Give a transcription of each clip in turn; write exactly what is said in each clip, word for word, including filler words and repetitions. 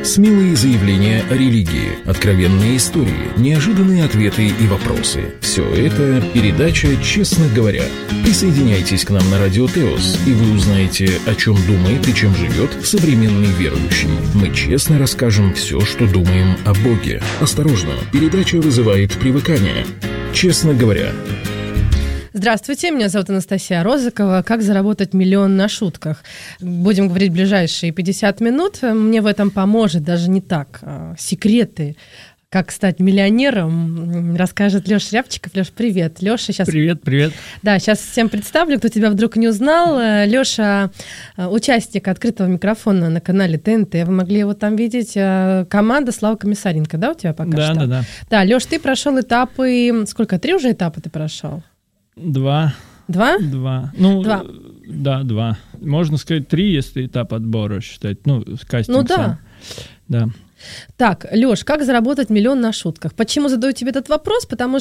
Смелые заявления о религии, откровенные истории, неожиданные ответы и вопросы. Все это передача «Честно говоря». Присоединяйтесь к нам на Радио Теос, и вы узнаете, о чем думает и чем живет современный верующий. Мы честно расскажем все, что думаем о Боге. Осторожно, передача вызывает привыкание. «Честно говоря». Здравствуйте, меня зовут Анастасия Розыкова. Как заработать миллион на шутках? Будем говорить в ближайшие пятьдесят минут. Мне в этом поможет даже не так. Секреты, как стать миллионером, расскажет Лёша Рябчиков. Лёш, привет. Лёша, сейчас... Привет, привет. Да, сейчас всем представлю, кто тебя вдруг не узнал. Лёша — участник открытого микрофона на канале ТНТ. Вы могли его там видеть. Команда Слава Комиссаренко, да, у тебя пока да, что? Да, да, да. Да, Лёш, ты прошел этапы... Сколько? Три уже этапа ты прошел? Два. Два? Два. Ну, два. Да, два. Можно сказать три, если этап отбора считать. Ну, кастинг. Ну да. Сам. Да. Так, Лёш, как заработать миллион на шутках? Почему задаю тебе этот вопрос? Потому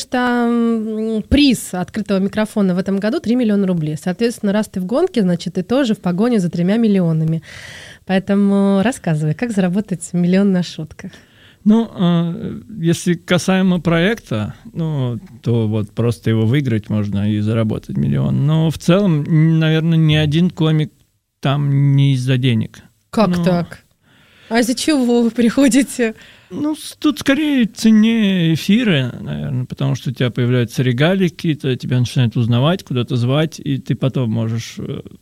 что приз открытого микрофона в этом году три миллиона рублей. Соответственно, раз ты в гонке, значит, ты тоже в погоне за тремя миллионами. Поэтому рассказывай, как заработать миллион на шутках? Ну, э, если касаемо проекта, ну, то вот просто его выиграть можно и заработать миллион. Но в целом, наверное, ни один комик там не из-за денег. Как Но... так? А из-за чего вы приходите? Ну, тут скорее ценнее эфиры, наверное, потому что у тебя появляются регалии какие-то, тебя начинают узнавать, куда-то звать, и ты потом можешь,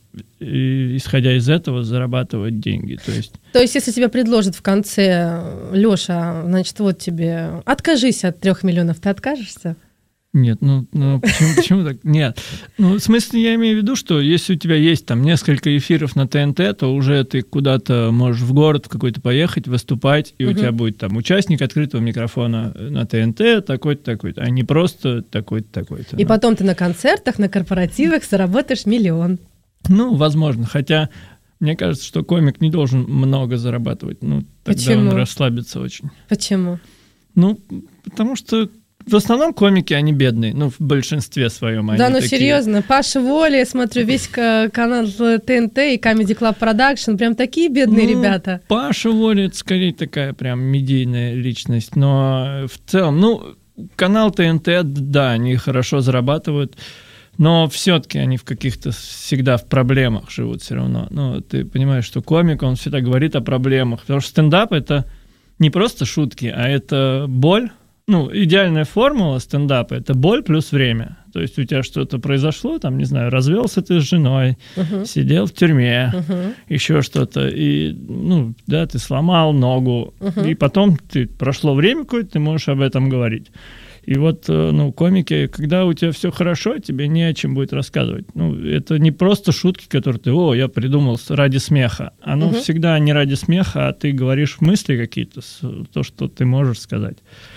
и, исходя из этого, зарабатывать деньги. То есть... То есть, если тебе предложат в конце: Лёша, значит, вот тебе, откажись от трех миллионов, ты откажешься? Нет, ну, ну почему, почему так? Нет. Ну, в смысле, я имею в виду, что если у тебя есть там несколько эфиров на ТНТ, то уже ты куда-то можешь в город какой-то поехать, выступать, и uh-huh. у тебя будет там участник открытого микрофона на ТНТ такой-то, такой-то, а не просто такой-то, такой-то. И да. Потом ты на концертах, на корпоративах заработаешь миллион. Ну, возможно, хотя мне кажется, что комик не должен много зарабатывать. Ну, тогда Почему? Он расслабится очень. Почему? Ну, потому что в основном комики, они бедные, ну, в большинстве своем. Да, они ну такие. Серьезно, Паша Воля, я смотрю, весь канал ТНТ и Comedy Club Production, прям такие бедные ну, ребята. Паша Воля — это скорее такая прям медийная личность, но в целом, ну, канал ТНТ, да, они хорошо зарабатывают, но все-таки они в каких-то всегда в проблемах живут все равно. Ну, ты понимаешь, что комик, он всегда говорит о проблемах, потому что стендап — это не просто шутки, а это боль. Ну, идеальная формула стендапа — это боль плюс время. То есть у тебя что-то произошло, там, не знаю, развелся ты с женой, uh-huh. сидел в тюрьме, uh-huh. еще что-то, и, ну, да, ты сломал ногу, uh-huh. и потом ты, прошло время какое-то, ты можешь об этом говорить. И вот, ну, комики, когда у тебя все хорошо, тебе не о чем будет рассказывать. Ну, это не просто шутки, которые ты, о, я придумал ради смеха. Оно uh-huh. всегда не ради смеха, а ты говоришь мысли какие-то, то, что ты можешь сказать.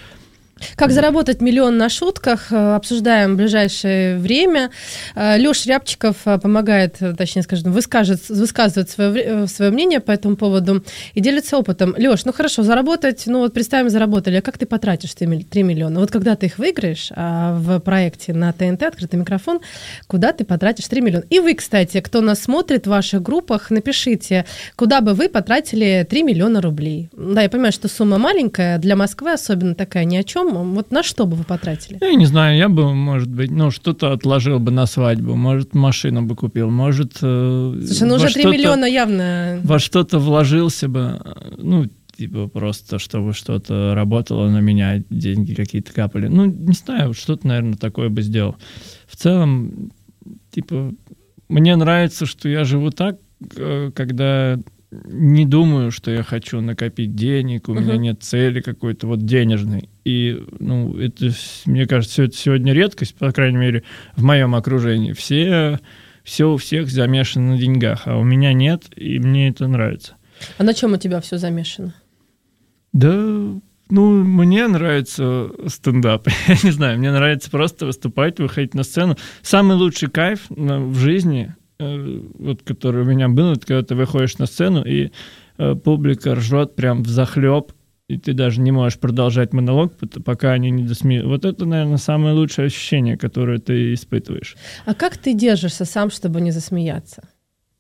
Как заработать миллион на шутках, обсуждаем в ближайшее время. Лёша Рябчиков помогает, точнее скажем, высказывает, высказывает свое, свое мнение по этому поводу и делится опытом. Лёш, ну хорошо, заработать, ну вот представим, заработали, а как ты потратишь три миллиона? Вот когда ты их выиграешь в проекте на ТНТ «Открытый микрофон», куда ты потратишь три миллиона? И вы, кстати, кто нас смотрит в ваших группах, напишите, куда бы вы потратили три миллиона рублей. Да, я понимаю, что сумма маленькая, для Москвы особенно такая ни о чем. Вот на что бы вы потратили? Я не знаю, я бы, может быть, ну, что-то отложил бы на свадьбу, может, машину бы купил, может... Слушай, ну уже три миллиона явно... Во что-то вложился бы, ну, типа просто, чтобы что-то работало на меня, деньги какие-то капали. Ну, не знаю, что-то, наверное, такое бы сделал. В целом, типа, мне нравится, что я живу так, когда... не думаю, что я хочу накопить денег, у uh-huh. меня нет цели какой-то вот денежной. И, ну, это, мне кажется, это сегодня редкость, по крайней мере, в моем окружении. Все, все у всех замешано на деньгах, а у меня нет, и мне это нравится. А на чем у тебя все замешано? Да, ну, мне нравится стендап. Я не знаю, мне нравится просто выступать, выходить на сцену. Самый лучший кайф в жизни — вот, который у меня был, это когда ты выходишь на сцену, и э, публика ржет прям взахлеб, и ты даже не можешь продолжать монолог, пока они не досмеют. Вот это, наверное, самое лучшее ощущение, которое ты испытываешь. А как ты держишься сам, чтобы не засмеяться?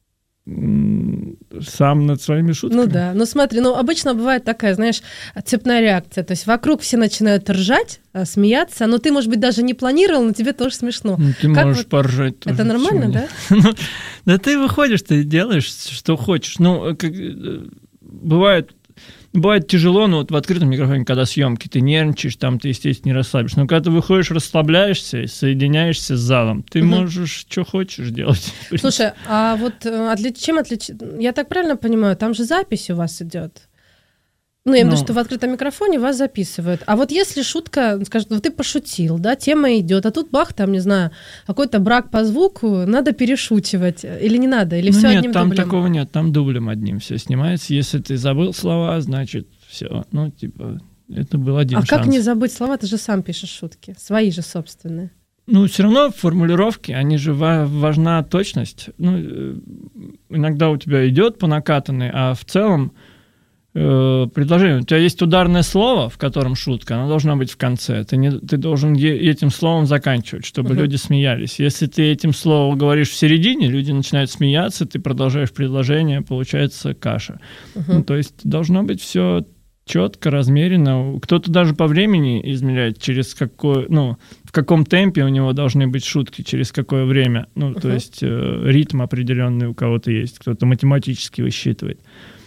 сам над своими шутками. Ну да, ну смотри, ну обычно бывает такая, знаешь, цепная реакция, то есть вокруг все начинают ржать, смеяться, но ты, может быть, даже не планировал, но тебе тоже смешно. Ну, ты как можешь вот... поржать тоже. Это нормально, да? ну, да ты выходишь, ты делаешь, что хочешь. Ну, как, бывает... Бывает тяжело, но вот в открытом микрофоне, когда съемки, ты нервничаешь, там ты, естественно, не расслабишься. Но когда ты выходишь, расслабляешься и соединяешься с залом, ты угу. можешь, что хочешь делать. Слушай, а вот отли... чем отличается? Я так правильно понимаю, там же запись у вас идет? Ну, я имею в виду, ну, что в открытом микрофоне вас записывают. А вот если шутка, скажем, вот ты пошутил, да, тема идет, а тут бах, там, не знаю, какой-то брак по звуку, надо перешучивать. Или не надо? Или ну все нет, одним там дублем? Такого нет, там дублем одним все снимается. Если ты забыл слова, значит, все. Ну, типа, это был один а шанс. А как не забыть слова? Ты же сам пишешь шутки, свои же собственные. Ну, все равно формулировки, они же важна точность. Ну, иногда у тебя идет по накатанной, а в целом предложение. У тебя есть ударное слово, в котором шутка, оно должно быть в конце. Ты, не, ты должен е- этим словом заканчивать, чтобы uh-huh. люди смеялись. Если ты этим словом говоришь в середине, люди начинают смеяться, ты продолжаешь предложение, получается каша. Uh-huh. Ну, то есть должно быть все четко, размеренно. Кто-то даже по времени измеряет, через какой, ну, в каком темпе у него должны быть шутки, через какое время. Ну, uh-huh. то есть э, ритм определенный у кого-то есть, кто-то математически высчитывает.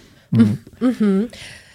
Угу.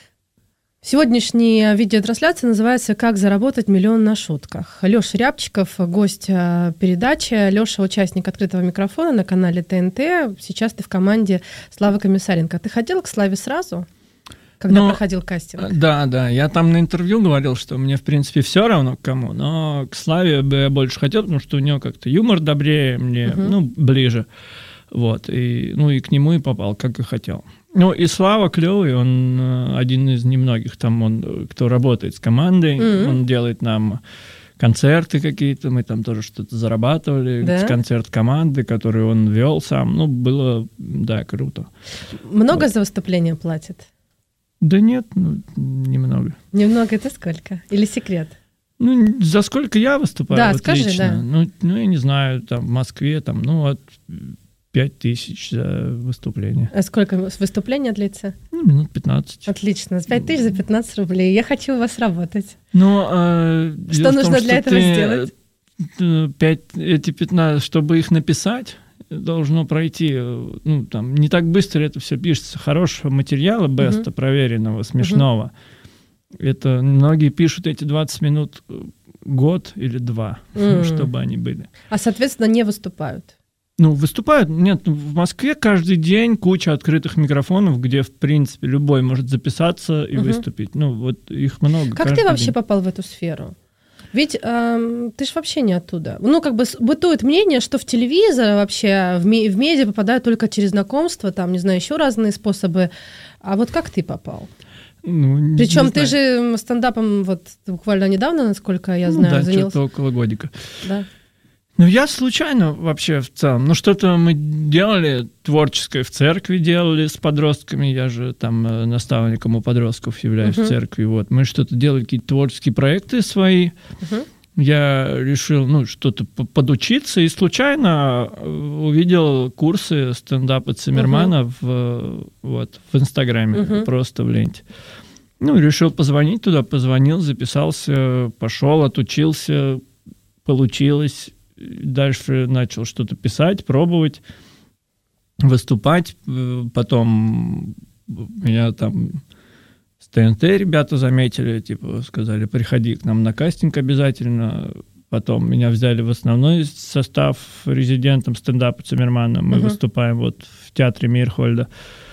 Сегодняшняя видеотрансляция называется «Как заработать миллион на шутках». Лёша Рябчиков, гость передачи. Лёша, участник открытого микрофона на канале ТНТ. Сейчас ты в команде Славы Комиссаренко. Ты ходил к Славе сразу, когда но, проходил кастинг? Да, да. Я там на интервью говорил, что мне, в принципе, все равно к кому, но к Славе бы я больше хотел, потому что у него как-то юмор добрее, мне угу. ну, ближе. Вот. И, ну и к нему и попал, как и хотел. Ну, и Слава клёвый, он один из немногих там, он, кто работает с командой, mm-hmm. он делает нам концерты какие-то, мы там тоже что-то зарабатывали, да? Концерт команды, который он вел сам, ну, было, да, круто. Много вот. За выступление платят? Да нет, ну, немного. Немного это сколько? Или секрет? Ну, за сколько я выступаю? Да, вот скажи, лично. да. Ну, ну, я не знаю, там, в Москве, там, ну, от... Пять тысяч за выступление. А сколько выступление длится? Ну, минут пятнадцать. Отлично. Пять тысяч за пятнадцать рублей. Я хочу у вас работать. Ну, а, что нужно том, для что этого сделать? пять, эти пятнадцать, чтобы их написать, должно пройти, ну, там, не так быстро это все пишется. Хорошего материала, беста, угу. проверенного, смешного. Угу. Это многие пишут эти двадцать минут год или два, угу. чтобы они были. А, соответственно, не выступают? Ну, выступают, нет, в Москве каждый день куча открытых микрофонов, где, в принципе, любой может записаться и угу. выступить. Ну, вот их много. Как ты вообще день. попал в эту сферу? Ведь э, ты же вообще не оттуда. Ну, как бы бытует мнение, что в телевизор вообще, в, ми- в медиа попадают только через знакомство, там, не знаю, еще разные способы. А вот как ты попал? Ну, причем ты же стендапом вот буквально недавно, насколько я знаю, ну, да, занялся. что-то около годика. Да. Ну, я случайно вообще в целом. Ну, что-то мы делали творческое в церкви, делали с подростками. Я же там наставником у подростков являюсь uh-huh. в церкви. Вот. Мы что-то делали, какие-то творческие проекты свои. Uh-huh. Я решил, ну, что-то подучиться. И случайно увидел курсы стендапа Циммермана uh-huh. в, вот, в Инстаграме, uh-huh. просто в ленте. Ну, решил позвонить туда, позвонил, записался, пошел, отучился, получилось. Дальше начал что-то писать, пробовать, выступать. Потом меня там с ТНТ ребята заметили, типа сказали, приходи к нам на кастинг обязательно. Потом меня взяли в основной состав резидентом стендапа Циммермана. Мы uh-huh. выступаем вот в театре Мейерхольда.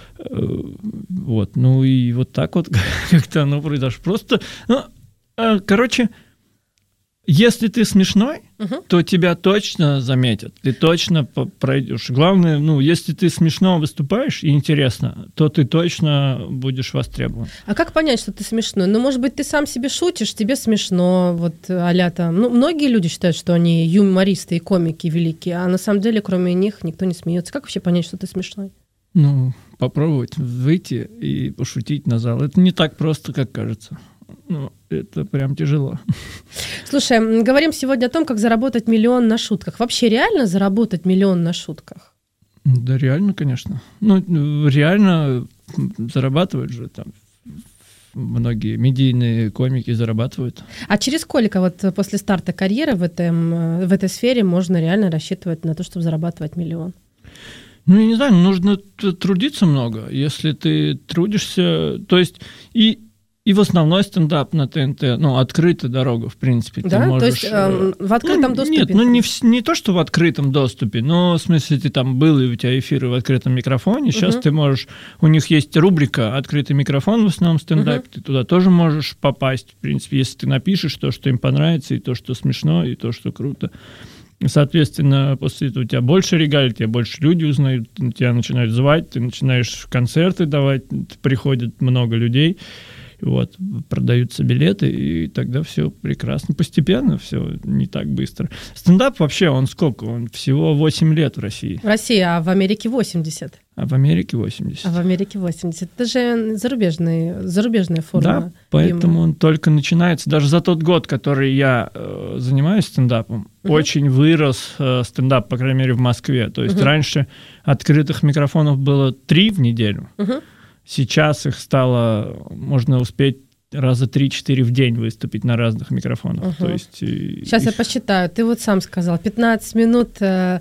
Вот, ну и вот так вот как-то оно произошло. Просто, ну, короче, если ты смешной, uh-huh. то тебя точно заметят, ты точно пройдешь. Главное, ну, если ты смешно выступаешь и интересно, то ты точно будешь востребован. А как понять, что ты смешной? Ну, может быть, ты сам себе шутишь, тебе смешно, вот а-ля там. Ну, многие люди считают, что они юмористы и комики великие, а на самом деле, кроме них, никто не смеется. Как вообще понять, что ты смешной? Ну, попробовать выйти и пошутить на зал. Это не так просто, как кажется. Ну, это прям тяжело. Слушай, говорим сегодня о том, как заработать миллион на шутках. Вообще реально заработать миллион на шутках? Да, реально, конечно. Ну, реально зарабатывают же там. Многие медийные комики зарабатывают. А через сколько вот после старта карьеры в, этом, в этой сфере можно реально рассчитывать на то, чтобы зарабатывать миллион? Ну, я не знаю, нужно трудиться много. Если ты трудишься, то есть и, и в основной стендап на ТНТ, ну, открытая дорога, в принципе. Да, ты можешь, то есть э, в открытом ну, доступе? Нет, ну не, в, не то, что в открытом доступе, но в смысле ты там был, и у тебя эфиры в открытом микрофоне, сейчас угу. ты можешь, у них есть рубрика «Открытый микрофон» в основном стендапе, угу. ты туда тоже можешь попасть, в принципе, если ты напишешь то, что им понравится, и то, что смешно, и то, что круто. Соответственно, после этого у тебя больше регалий, тебя больше люди узнают, тебя начинают звать, ты начинаешь концерты давать, приходит много людей, вот, продаются билеты, и тогда все прекрасно. Постепенно, все не так быстро. Стендап вообще, он сколько? Он всего восемь лет в России. В России, а в Америке восемьдесят. А в Америке восемьдесят. А в Америке восемьдесят. Это же зарубежные, зарубежная форма. Да, поэтому юмора. Он только начинается. Даже за тот год, который я э, занимаюсь стендапом, угу. очень вырос э, стендап, по крайней мере, в Москве. То есть угу. раньше открытых микрофонов было три в неделю. Угу. Сейчас их стало, можно успеть раза три-четыре в день выступить на разных микрофонах. Угу. То есть, сейчас их... я посчитаю. Ты вот сам сказал, пятнадцать минут,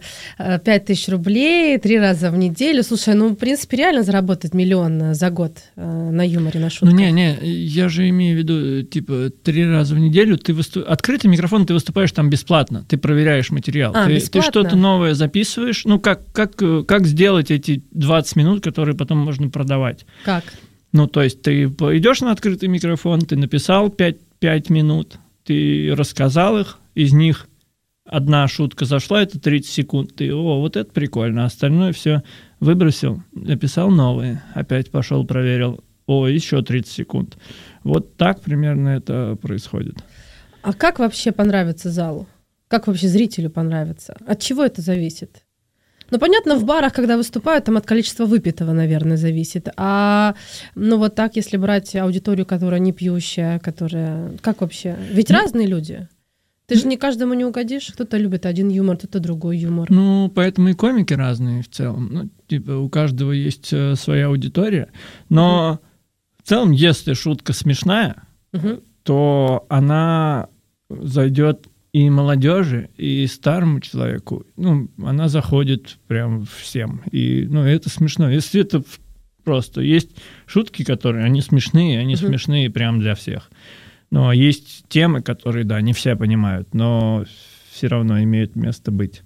пять тысяч рублей, три раза в неделю. Слушай, ну, в принципе, реально заработать миллион за год на юморе, на шутках. Ну, не-не, я же имею в виду, типа, три раза в неделю ты выступ... Открытый микрофон, ты выступаешь там бесплатно, ты проверяешь материал. А, ты, ты что-то новое записываешь. Ну, как, как, как сделать эти двадцать минут, которые потом можно продавать? Как? Ну, то есть ты идешь на открытый микрофон, ты написал пять минут, ты рассказал их, из них одна шутка зашла, это тридцать секунд, ты, о, вот это прикольно, остальное все выбросил, написал новые, опять пошел, проверил, о, еще тридцать секунд. Вот так примерно это происходит. А как вообще понравится залу? Как вообще зрителю понравится? От чего это зависит? Ну, понятно, в барах, когда выступают, там от количества выпитого, наверное, зависит. А, ну, вот так, если брать аудиторию, которая не пьющая, которая... Как вообще? Ведь ну, разные люди. Ты же не каждому не угодишь. Кто-то любит один юмор, кто-то другой юмор. Ну, поэтому и комики разные в целом. Ну, типа, у каждого есть э, своя аудитория. Но uh-huh. в целом, если шутка смешная, uh-huh. то она зайдет и молодежи, и старому человеку, ну, она заходит прям всем. И, ну, это смешно. Если это просто... Есть шутки, которые, они смешные, они uh-huh. смешные прям для всех. Но есть темы, которые, да, не все понимают, но все равно имеют место быть.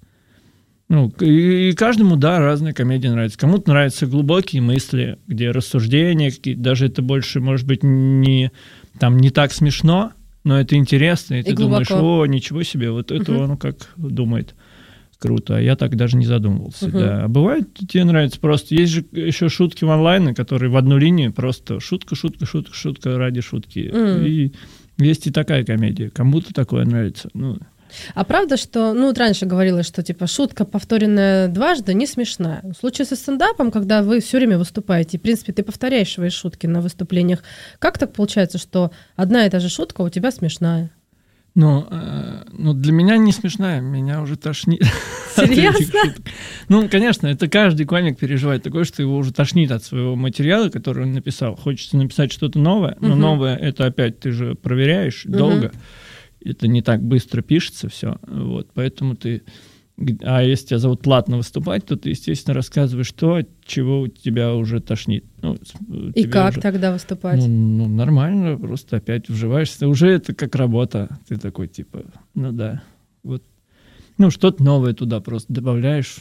Ну, и каждому, да, разная комедия нравится. Кому-то нравятся глубокие мысли, где рассуждения какие-то, даже это больше, может быть, не, там, не так смешно, но это интересно, и, и ты глубоко. Думаешь, о, ничего себе, вот это uh-huh. он как думает. Круто, а я так даже не задумывался. Uh-huh. Да. А бывает, тебе нравится просто... Есть же еще шутки в онлайне, которые в одну линию просто шутка, шутка, шутка, шутка ради шутки. Uh-huh. И есть и такая комедия. Кому-то такое нравится. Ну... А правда, что... Ну, вот раньше говорилось, что типа шутка, повторенная дважды, не смешная. В случае со стендапом, когда вы все время выступаете, в принципе, ты повторяешь свои шутки на выступлениях, как так получается, что одна и та же шутка у тебя смешная? Ну, э, ну, для меня не смешная, меня уже тошнит. Серьезно? Ну, конечно, это каждый комик переживает такое, что его уже тошнит от своего материала, который он написал. Хочется написать что-то новое, но uh-huh. новое это опять ты же проверяешь uh-huh. долго. Это не так быстро пишется все, вот, поэтому ты... А если тебя зовут платно выступать, то ты, естественно, рассказываешь то, от чего у тебя уже тошнит. Ну, и как уже... тогда выступать? Ну, ну, нормально, просто опять вживаешься. Уже это как работа. Ты такой, типа, ну да, вот. Ну, что-то новое туда просто добавляешь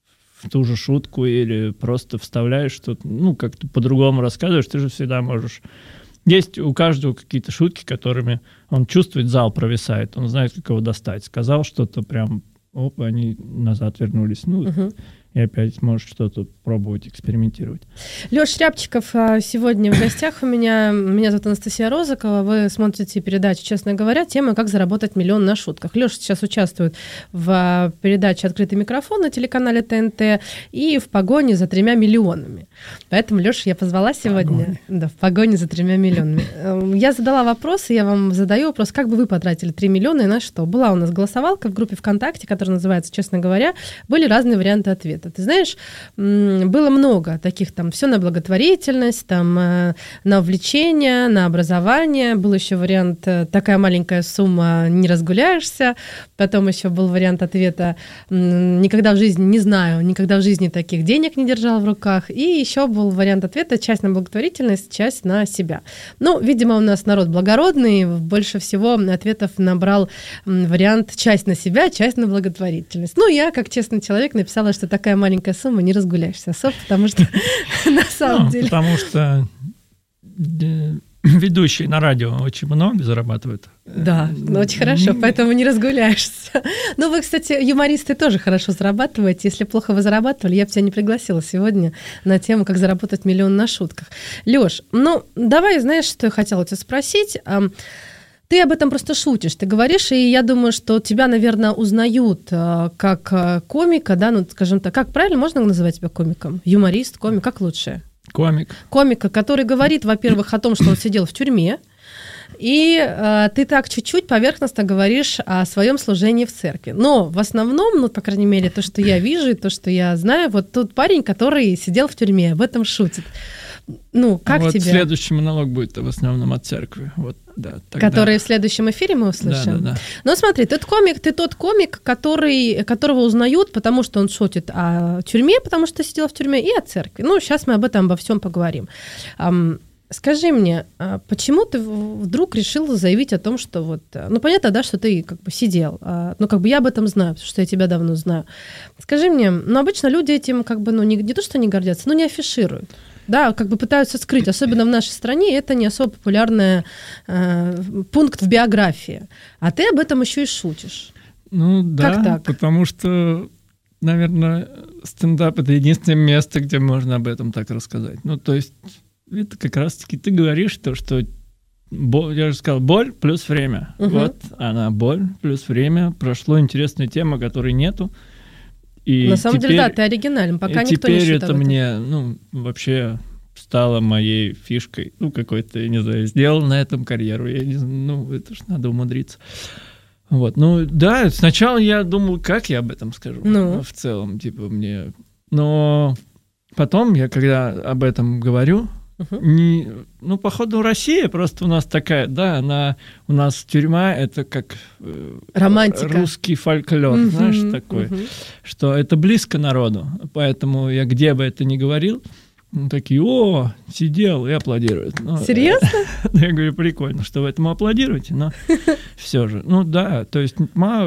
в ту же шутку или просто вставляешь что-то, ну, как-то по-другому рассказываешь, ты же всегда можешь... Есть у каждого какие-то шутки, которыми он чувствует, зал провисает, он знает, как его достать. Сказал что-то прям, оп, они назад вернулись. Ну, uh-huh. и опять может что-то пробовать, экспериментировать. Лёш Рябчиков сегодня в гостях у меня. Меня зовут Анастасия Розыкова. Вы смотрите передачу «Честно говоря». Тема «Как заработать миллион на шутках». Лёша сейчас участвует в передаче «Открытый микрофон» на телеканале ТНТ и в погоне за тремя миллионами. Поэтому, Лёша, я позвала сегодня... Да, в погоне за тремя миллионами. Я задала вопрос, и я вам задаю вопрос, как бы вы потратили три миллиона и на что? Была у нас голосовалка в группе ВКонтакте, которая называется «Честно говоря». Были разные варианты ответа. ответа. Ты знаешь, было много таких там, все на благотворительность, там, на увлечение, на образование. Был еще вариант «такая маленькая сумма, не разгуляешься». Потом еще был вариант ответа «никогда в жизни не знаю, никогда в жизни таких денег не держал в руках». И еще был вариант ответа «часть на благотворительность, часть на себя». Ну, видимо, у нас народ благородный, больше всего ответов набрал вариант «часть на себя, часть на благотворительность». Ну, я, как честный человек, написала, что такая маленькая сумма, не разгуляешься особо, потому что на самом деле... Потому что ведущие на радио очень много зарабатывают. Да, ну, очень хорошо, поэтому не разгуляешься. Ну, вы, кстати, юмористы тоже хорошо зарабатываете. Если плохо вы зарабатывали, я бы тебя не пригласила сегодня на тему «Как заработать миллион на шутках». Лёш, ну, давай, знаешь, что я хотела тебя спросить? Ты об этом просто шутишь, ты говоришь, и я думаю, что тебя, наверное, узнают как комика, да, ну, скажем так, как правильно можно называть тебя комиком? Юморист, комик, как лучше? Комик. Комика, который говорит, во-первых, о том, что он сидел в тюрьме, и э, ты так чуть-чуть поверхностно говоришь о своем служении в церкви. Но в основном, ну, по крайней мере, то, что я вижу, и то, что я знаю, вот тот парень, который сидел в тюрьме, об этом шутит. Ну, как вот тебе? Следующий монолог будет в основном от церкви. Вот, да, тогда. Который в следующем эфире мы услышим. Да, да, да. Ну, смотри, ты комик, ты тот комик, который, которого узнают, потому что он шутит о тюрьме, потому что сидел в тюрьме, и о церкви. Ну, сейчас мы об этом обо всем поговорим. Um, скажи мне, почему ты вдруг решил заявить о том, что вот... Ну, понятно, да, что ты как бы сидел. Ну, как бы я об этом знаю, потому что я тебя давно знаю. Скажи мне, ну, обычно люди этим как бы, ну, не, не то, что не гордятся, но не афишируют. Да, как бы пытаются скрыть, особенно в нашей стране, это не особо популярный э, пункт в биографии. А ты об этом еще и шутишь. Ну да, как так? Потому что, наверное, стендап — это единственное место, где можно об этом так рассказать. Ну, то есть, это как раз-таки ты говоришь то, что боль, я же сказал, боль плюс время. Угу. Вот она, боль плюс время. Прошло интересная тема, которой нету. И на самом теперь, деле, да, ты оригинален, пока никто не теперь шутит это мне, ну, вообще стало моей фишкой. Ну, какой-то, я не знаю, сделал на этом карьеру. Я не знаю, ну, это ж надо умудриться. Вот, ну, да, сначала я думал, как я об этом скажу. Ну. В целом, типа, мне... Но потом я, когда об этом говорю, uh-huh. не... ну, походу, Россия просто у нас такая, да, она... у нас тюрьма — это как... романтика. Русский фольклор, uh-huh. знаешь, такой, uh-huh. что это близко народу. Поэтому я где бы это ни говорил, ну, такие: о, сидел, и аплодируют. Ну, серьезно? Я говорю, прикольно, что вы этому аплодируете, но все же. Ну да, то есть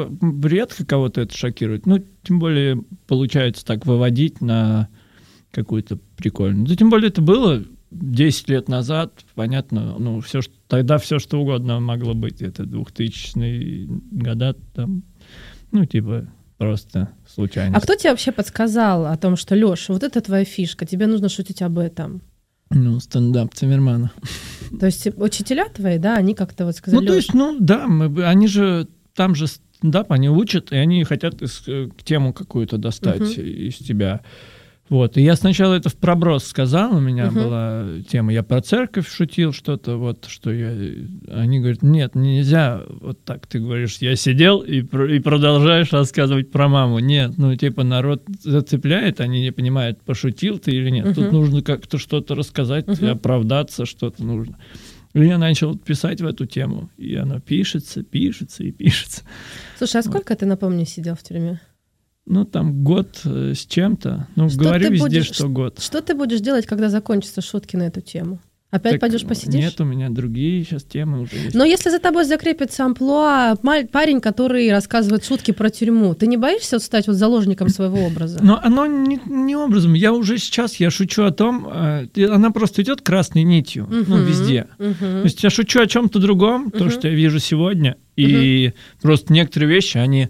редко кого-то это шокирует. Ну, тем более получается так выводить на какую-то прикольную. Ну, тем более это было десять лет назад, понятно, ну, все, что, тогда все что угодно могло быть. Это двухтысячные года, там, ну, типа... Просто случайно. А кто тебе вообще подсказал о том, что, Лёша, вот это твоя фишка, тебе нужно шутить об этом? Ну, стендап Циммермана. То есть учителя твои, да, они как-то вот сказали... Ну, то есть, ну, да, мы, они же, там же стендап, они учат, и они хотят из, тему какую-то достать uh-huh. из тебя. Вот, и я сначала это в проброс сказал, у меня uh-huh. была тема, я про церковь шутил что-то, вот, что я... Они говорят, нет, нельзя вот так, ты говоришь, я сидел и, и продолжаешь рассказывать про маму. Нет, ну, типа, народ зацепляет, они не понимают, пошутил ты или нет. Uh-huh. Тут нужно как-то что-то рассказать, uh-huh. оправдаться, что-то нужно. И я начал писать в эту тему, и она пишется, пишется и пишется. Слушай, а сколько вот. Ты, напомню, сидел в тюрьме? Ну, там год с чем-то. Ну, что говорю везде, будешь, что год. Что ты будешь делать, когда закончатся шутки на эту тему? Опять так пойдешь посидишь? Нет, у меня другие сейчас темы уже есть. Но если за тобой закрепится амплуа, парень, который рассказывает шутки про тюрьму, ты не боишься вот стать вот заложником своего образа? Но оно не, не образом. Я уже сейчас, я шучу о том, она просто идет красной нитью, uh-huh, ну, везде. Uh-huh. То есть я шучу о чем-то другом, uh-huh. то, что я вижу сегодня, и uh-huh. просто некоторые вещи, они...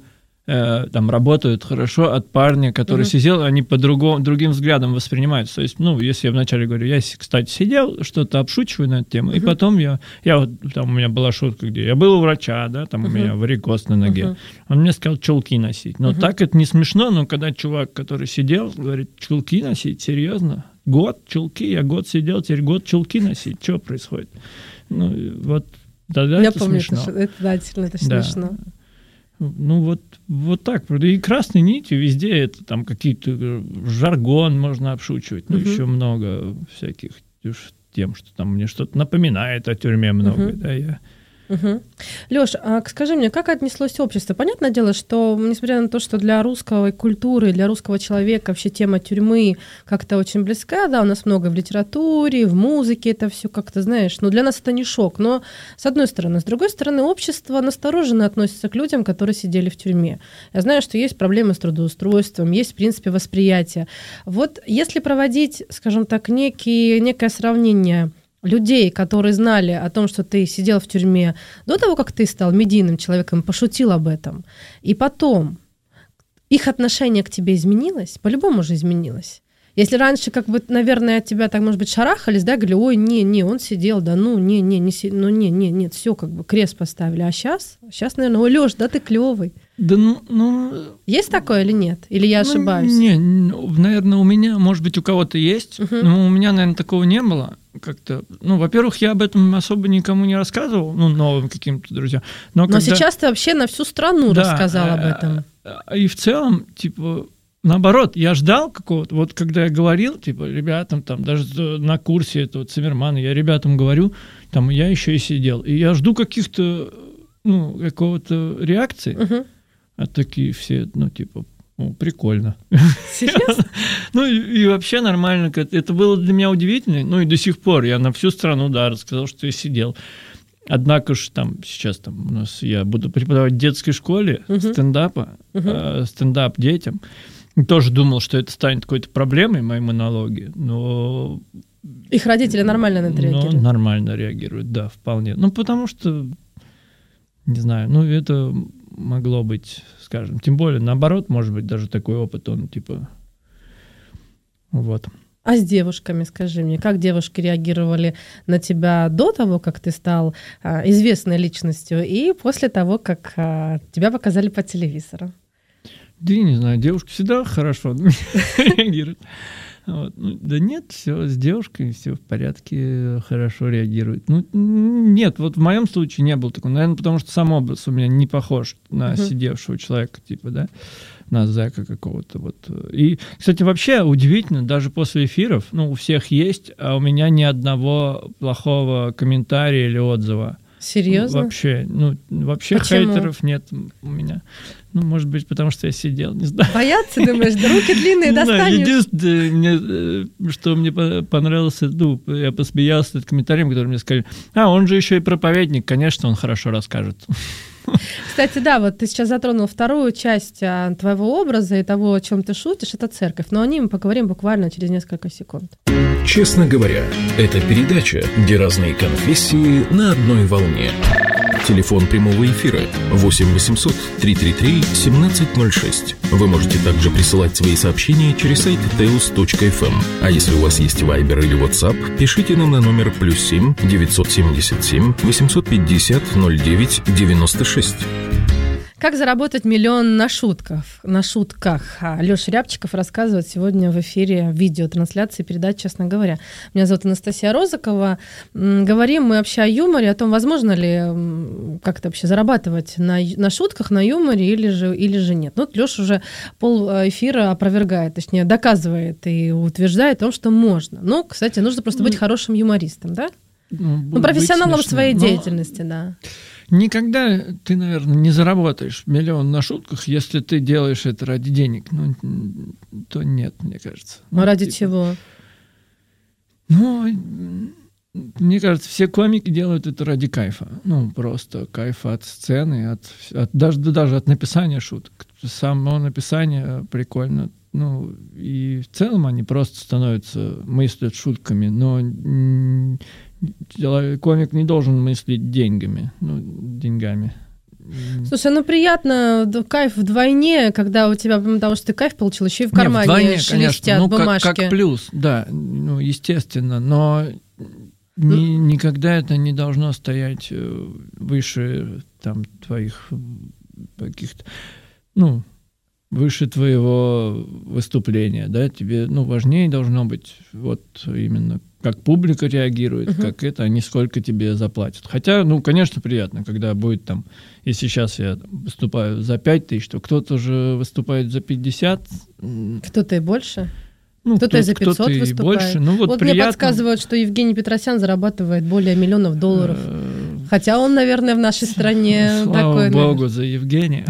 там работают хорошо от парня, который uh-huh. сидел, они по другому, другим взглядом воспринимаются. То есть, ну, если я вначале говорю, я, кстати, сидел, что-то обшучиваю на эту тему, uh-huh. и потом я, я вот, там у меня была шутка, где я был у врача, да, там uh-huh. у меня варикоз на ноге, uh-huh. он мне сказал чулки носить. Но uh-huh. так это не смешно, но когда чувак, который сидел, говорит, чулки носить, серьезно? Год чулки, я год сидел, теперь год чулки носить, что происходит? Ну, вот тогда я это помню, смешно. Это, это, да, действительно, это да. смешно. Ну, вот, вот так. И красной нитью везде это там какие-то жаргон можно обшучивать. Ну, угу. еще много всяких тем, что там мне что-то напоминает о тюрьме много. Угу. Да, я... Угу. Лёш, а скажи мне, как отнеслось общество? Понятное дело, что, несмотря на то, что для русской культуры, для русского человека вообще тема тюрьмы как-то очень близка, да, у нас много в литературе, в музыке это все как-то, знаешь, ну, для нас это не шок, но с одной стороны. С другой стороны, общество настороженно относится к людям, которые сидели в тюрьме. Я знаю, что есть проблемы с трудоустройством, есть, в принципе, восприятие. Вот если проводить, скажем так, некие, некое сравнение людей, которые знали о том, что ты сидел в тюрьме до того, как ты стал медийным человеком, пошутил об этом, и потом их отношение к тебе изменилось, по-любому же изменилось. Если раньше, как бы, наверное, от тебя так, может быть, шарахались, да, говорили, ой, не, не, он сидел, да, ну, не, не, не, ну, не, не, нет, все, как бы, крест поставили, а сейчас, сейчас, наверное, ой, Лёш, да, ты клёвый. Да, ну, ну... Есть такое или нет? Или я ошибаюсь? Ну, не, наверное, у меня, может быть, у кого-то есть, uh-huh. но у меня, наверное, такого не было. Как-то, ну, во-первых, я об этом особо никому не рассказывал, ну, новым каким-то друзьям. Но, но когда... сейчас ты вообще на всю страну да, рассказал об этом. И в целом, типа, наоборот, я ждал какого-то, вот когда я говорил, типа, ребятам, там, даже на курсе этого Циммермана, я ребятам говорю, там, я еще и сидел, и я жду каких-то, ну, какого-то реакции, uh-huh. а такие все, ну, типа, ну, прикольно. Серьезно? Ну, и, и вообще нормально. Это было для меня удивительно. Ну, и до сих пор я на всю страну, да, рассказал, что я сидел. Однако же там сейчас там у нас я буду преподавать в детской школе uh-huh. стендапа, uh-huh. э, стендап детям. И тоже думал, что это станет какой-то проблемой, мои монологи, но... Их родители нормально на это реагируют? Ну, нормально реагируют, да, вполне. Ну, потому что, не знаю, ну, это могло быть... Скажем, тем более, наоборот, может быть, даже такой опыт, он, типа, вот. А с девушками, скажи мне, как девушки реагировали на тебя до того, как ты стал а, известной личностью, и после того, как а, тебя показали по телевизору? Да я не знаю, девушки всегда хорошо реагируют. Вот. Ну, да нет, все с девушкой, все в порядке, хорошо реагирует. Ну, нет, вот в моем случае не было такого. Наверное, потому что сам образ у меня не похож на uh-huh. сидевшего человека, типа, да, на зэка какого-то. Вот. И, кстати, вообще удивительно, даже после эфиров, ну, у всех есть, а у меня ни одного плохого комментария или отзыва. Серьезно? Вообще, ну, вообще Почему? Хейтеров нет у меня. Ну, может быть, потому что я сидел, не знаю. Боятся, думаешь, да руки длинные достанешь? Единственное, мне, что мне понравилось, ну, я посмеялся над комментарием, который мне сказали, а, он же еще и проповедник, конечно, он хорошо расскажет. Кстати, да, вот ты сейчас затронул вторую часть а, твоего образа и того, о чем ты шутишь, это церковь. Но о ней мы поговорим буквально через несколько секунд. Честно говоря, это передача, где разные конфессии на одной волне. Телефон прямого эфира восемь восемьсот триста тридцать три семнадцать ноль шесть. Вы можете также присылать свои сообщения через сайт теос точка эф эм. А если у вас есть Viber или WhatsApp, пишите нам на номер плюс семь девятьсот семьдесят семь восемьсот пятьдесят ноль девять девяносто шесть. Как заработать миллион на шутках? На шутках. Лёша Рябчиков рассказывает сегодня в эфире видеотрансляции передачи «Честно говоря». Меня зовут Анастасия Розыкова. Говорим мы вообще о юморе, о том, возможно ли как-то вообще зарабатывать на, на шутках, на юморе или же, или же нет. Ну, вот Лёша уже пол эфира опровергает, точнее, доказывает и утверждает о том, что можно. Ну, кстати, нужно просто быть хорошим юмористом, да? Ну, ну профессионалом своей но... деятельности, да. Никогда ты, наверное, не заработаешь миллион на шутках, если ты делаешь это ради денег. Ну, то нет, мне кажется. А ну, ради типа... чего? Ну, мне кажется, все комики делают это ради кайфа. Ну, просто кайфа от сцены, от, от, даже, даже от написания шуток. Само написание прикольно. Ну, и в целом они просто становятся, мыслят шутками, но комик не должен мыслить деньгами, ну, деньгами. Слушай, ну приятно, кайф вдвойне, когда у тебя, помимо того, что ты кайф получил, еще и в кармане вдвойне, шелестят конечно, ну, бумажки. Как, как плюс, да, ну, естественно, но ни, никогда это не должно стоять выше там твоих каких-то, ну, выше твоего выступления, да, тебе, ну, важнее должно быть вот именно как публика реагирует, uh-huh. как это, а не сколько тебе заплатят. Хотя, ну, конечно, приятно, когда будет там, если сейчас я там выступаю за пять тысяч, то кто-то же выступает за пятьдесят. Кто-то и больше. Ну, кто-то, кто-то и за пятьсот кто-то выступает. И больше. Ну, вот вот приятно. Мне подсказывают, что Евгений Петросян зарабатывает более миллионов долларов. Хотя он, наверное, в нашей стране Слава такой... Богу наверное... за Евгения.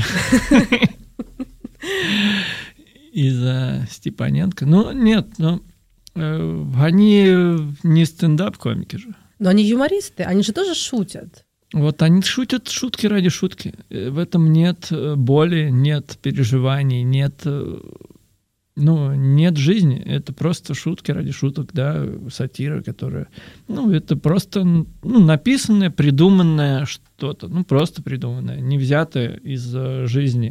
И за Степаненко. Ну, нет, ну, они не стендап-комики же. Но они юмористы, они же тоже шутят. Вот они шутят шутки ради шутки. В этом нет боли, нет переживаний, нет... Ну, нет жизни, это просто шутки ради шуток, да, сатира, которая, ну, это просто, ну, написанное, придуманное что-то, ну, просто придуманное, не взятое из жизни,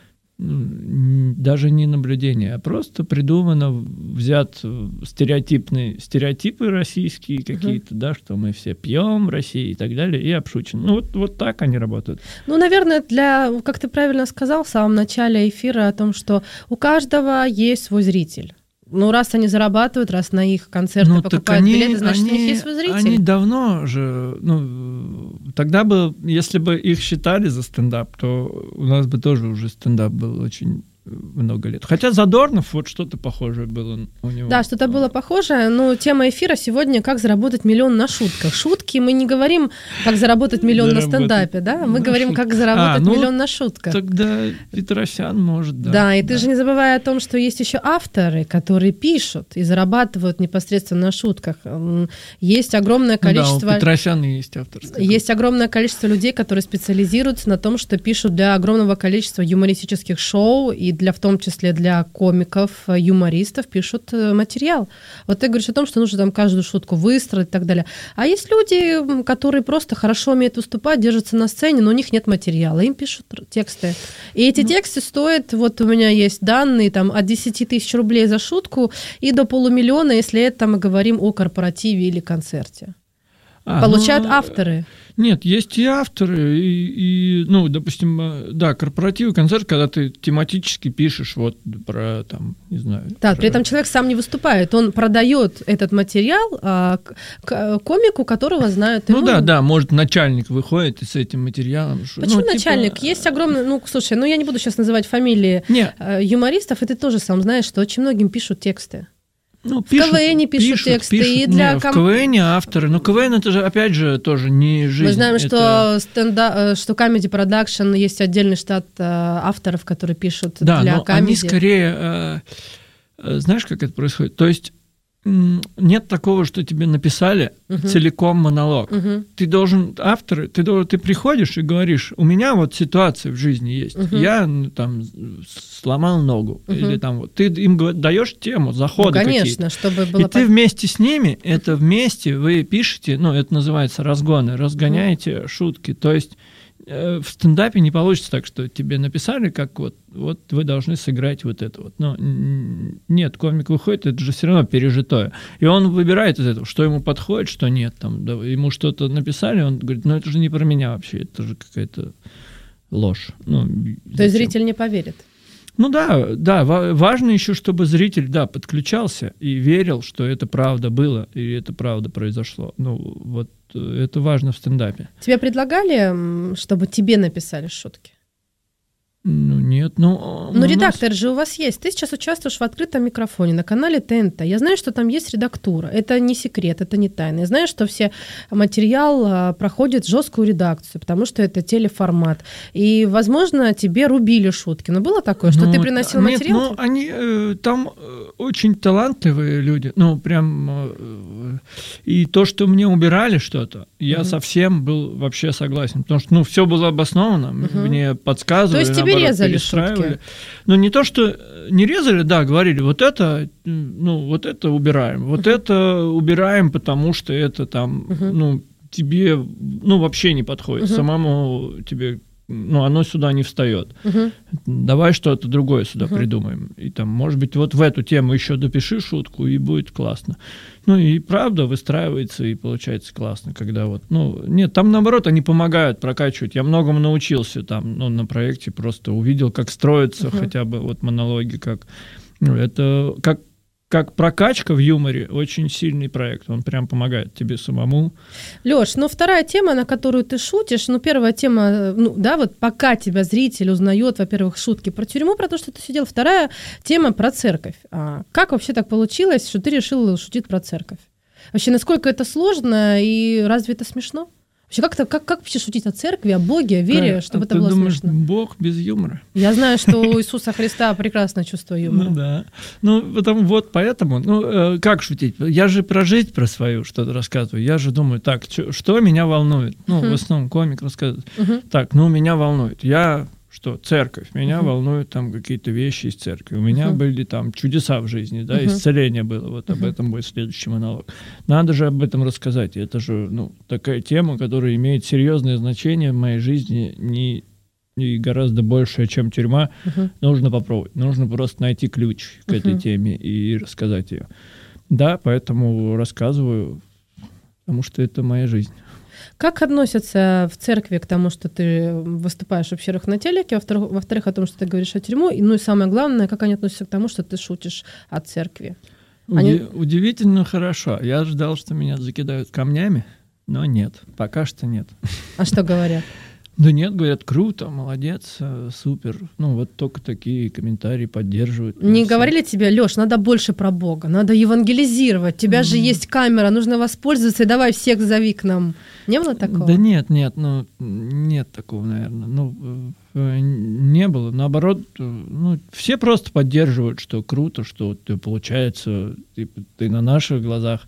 даже не наблюдение, а просто придумано, взят стереотипные, стереотипы российские какие-то, uh-huh. да, что мы все пьем в России и так далее, и обшучено. Ну, вот, вот так они работают. Ну, наверное, для, как ты правильно сказал в самом начале эфира о том, что у каждого есть свой зритель. Ну, раз они зарабатывают, раз на их концерты ну, покупают они, билеты, значит, они, у них есть свой зритель. Они давно же, ну, тогда бы, если бы их считали за стендап, то у нас бы тоже уже стендап был очень много лет. Хотя Задорнов, вот что-то похожее было у него. Да, что-то было похожее, но тема эфира сегодня «Как заработать миллион на шутках». Шутки, мы не говорим, как заработать миллион заработать на стендапе, да? Мы говорим, шут... как заработать а, ну, миллион на шутках. Тогда Петросян может, да. Да, и да. ты же не забывай о том, что есть еще авторы, которые пишут и зарабатывают непосредственно на шутках. Есть огромное количество... Да, у Петросяна есть авторское. Есть огромное количество людей, которые специализируются на том, что пишут для огромного количества юмористических шоу и для, в том числе для комиков, юмористов пишут материал. Вот ты говоришь о том, что нужно там каждую шутку выстроить и так далее. А есть люди, которые просто хорошо умеют выступать, держатся на сцене, но у них нет материала, им пишут тексты. И эти ну. тексты стоят, вот у меня есть данные, там, от десять тысяч рублей за шутку и до полумиллиона, если это мы говорим о корпоративе или концерте. А, Получают ну, авторы. Нет, есть и авторы, и, и, ну, допустим, да, корпоративы, концерт, когда ты тематически пишешь вот про, там, не знаю. Да, про... при этом человек сам не выступает, он продает этот материал а, к, комику, которого знают. Ну да, да, может, начальник выходит и с этим материалом. Почему ну, начальник? Типа... Есть огромный, ну, слушай, ну я не буду сейчас называть фамилии не. юмористов, и ты тоже сам знаешь, что очень многим пишут тексты. Ну, в пишут, КВН пишут, пишут тексты. Пишут, и для нет, ком... В КВН авторы. Но КВН это же, опять же, тоже не жизнь. Мы знаем, это... что, стенда... что Comedy Production есть отдельный штат авторов, которые пишут да, для но комедии. Они скорее... Знаешь, как это происходит? То есть нет такого, что тебе написали uh-huh. целиком монолог. Uh-huh. Ты должен, авторы, ты, должен, ты приходишь и говоришь, у меня вот ситуация в жизни есть, uh-huh. я ну, там сломал ногу, uh-huh. или там вот, ты им даешь тему, заходы ну, конечно, какие-то. Чтобы было и ты вместе с ними, это вместе вы пишете, ну, это называется разгоны, разгоняете uh-huh. шутки, то есть в стендапе не получится так, что тебе написали, как вот, вот вы должны сыграть вот это вот. Но нет, комик выходит, это же все равно пережитое. И он выбирает из этого, что ему подходит, что нет. Там, да, ему что-то написали, он говорит, ну это же не про меня вообще, это же какая-то ложь. Ну, то есть зритель не поверит? Ну да, да, важно еще, чтобы зритель, да, подключался и верил, что это правда было, и это правда произошло. Ну вот это важно в стендапе. Тебе предлагали, чтобы тебе написали шутки? Ну, нет, ну... Ну, редактор нас... же у вас есть. Ты сейчас участвуешь в открытом микрофоне на канале ТНТ. Я знаю, что там есть редактура. Это не секрет, это не тайна. Я знаю, что все материал проходит жесткую редакцию, потому что это телеформат. И, возможно, тебе рубили шутки. Но было такое, что ну, ты приносил нет, материал? Нет, ну, они э, там очень талантливые люди. Ну, прям... Э, и то, что мне убирали что-то, я mm-hmm. совсем был вообще согласен. Потому что, ну, все было обосновано. Mm-hmm. Мне подсказывали. То есть тебе резали шутки? Ну, не то, что не резали, да, говорили, вот это, ну, вот это убираем, вот uh-huh. это убираем, потому что это там, uh-huh. ну, тебе, ну, вообще не подходит, uh-huh. самому тебе ну, оно сюда не встает. Uh-huh. Давай что-то другое сюда uh-huh. придумаем. И там, может быть, вот в эту тему еще допиши шутку, и будет классно. Ну, и правда выстраивается, и получается классно, когда вот, ну, нет, там, наоборот, они помогают прокачивать. Я многому научился там, ну, на проекте, просто увидел, как строятся uh-huh. хотя бы вот монологи, как, ну, это, как Как прокачка в юморе, очень сильный проект. Он прям помогает тебе самому. Лёш, ну вторая тема, на которую ты шутишь, ну первая тема, ну да, вот пока тебя зритель узнает, во-первых, шутки про тюрьму, про то, что ты сидел. Вторая тема про церковь. А как вообще так получилось, что ты решил шутить про церковь? Вообще, насколько это сложно и разве это смешно? Вообще, как, как, как вообще шутить о церкви, о Боге, о вере, как? чтобы а это ты было думаешь, смешно? Бог без юмора? Я знаю, что у Иисуса Христа прекрасное чувство юмора. Ну да. Ну, потому, вот поэтому, ну, э, как шутить? Я же про жизнь, про свою что-то рассказываю. Я же думаю, так, чё, что меня волнует? Ну, uh-huh. в основном комик рассказывает. Uh-huh. Так, ну, меня волнует. Я... Что церковь, меня uh-huh. волнуют там какие-то вещи из церкви. У меня uh-huh. были там чудеса в жизни, да, uh-huh. исцеление было. Вот uh-huh. об этом будет следующий монолог. Надо же об этом рассказать. Это же, ну, такая тема, которая имеет серьезное значение в моей жизни, не, не гораздо большее, чем тюрьма. Uh-huh. Нужно попробовать. Нужно просто найти ключ к uh-huh. этой теме и рассказать ее. Да, поэтому рассказываю, потому что это моя жизнь. Как относятся в церкви к тому, что ты выступаешь, во-первых, на телеке, во-вторых, во-вторых, о том, что ты говоришь о тюрьму, и, ну и самое главное, как они относятся к тому, что ты шутишь о церкви? Они... Уди- удивительно хорошо. Я ждал, что меня закидают камнями, но нет, пока что нет. А что говорят? Да нет, говорят, круто, молодец, супер. Ну, вот только такие комментарии поддерживают. Не говорили тебе, Лёш, надо больше про Бога, надо евангелизировать, у тебя mm. же есть камера, нужно воспользоваться, и давай всех зови к нам. Не было такого? Да нет, нет, ну, нет такого, наверное. Ну, не было. Наоборот, ну, все просто поддерживают, что круто, что ты, получается, ты, ты на наших глазах,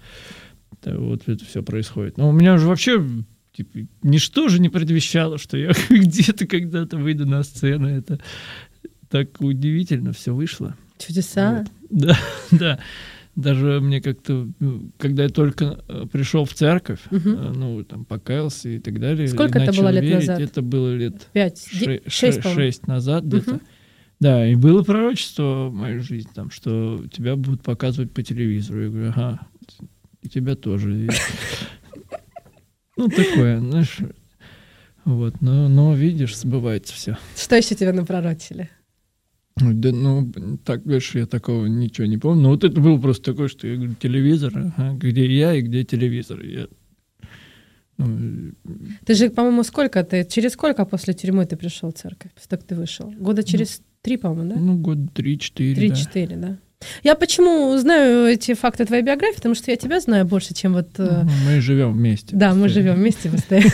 вот это все происходит. Но у меня же вообще... Типа, ничто же не предвещало, что я где-то когда-то выйду на сцену. Это так удивительно все вышло. Чудеса. Вот. Да, да. Даже мне как-то, когда я только пришел в церковь, угу. ну, там, покаялся и так далее. Сколько это было лет верить, назад? Это было лет Пять, ше- шесть, ше- шесть назад где-то. Угу. Да, и было пророчество в моей жизни, там, что тебя будут показывать по телевизору. Я говорю, ага, и тебя тоже. Ну, такое, знаешь, вот, но, но видишь, сбывается все. Что еще тебя напророчили? Да, ну, так больше я такого ничего не помню. Но вот это было просто такое, что я говорю, телевизор, ага, где я и где телевизор. Я, ну, ты же, по-моему, сколько ты, через сколько после тюрьмы ты пришел в церковь, после того, как ты вышел? Года через ну, три, по-моему, да? Ну, года три-четыре, Три-четыре, да. да. Я почему знаю эти факты твоей биографии, потому что я тебя знаю больше, чем вот... Мы живем вместе. Да, мы живем вместе постоянно.